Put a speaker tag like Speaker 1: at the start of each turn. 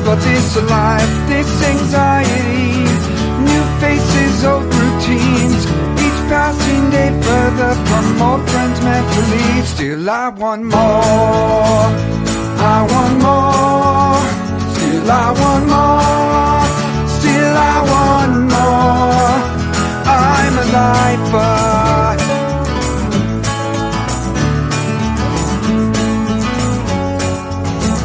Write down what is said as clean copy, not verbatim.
Speaker 1: but this life, this anxiety, new faces, old routines, each passing day further from old friends meant to leave. Still I want more, I want more, still I want more, still I want more. I'm alive, but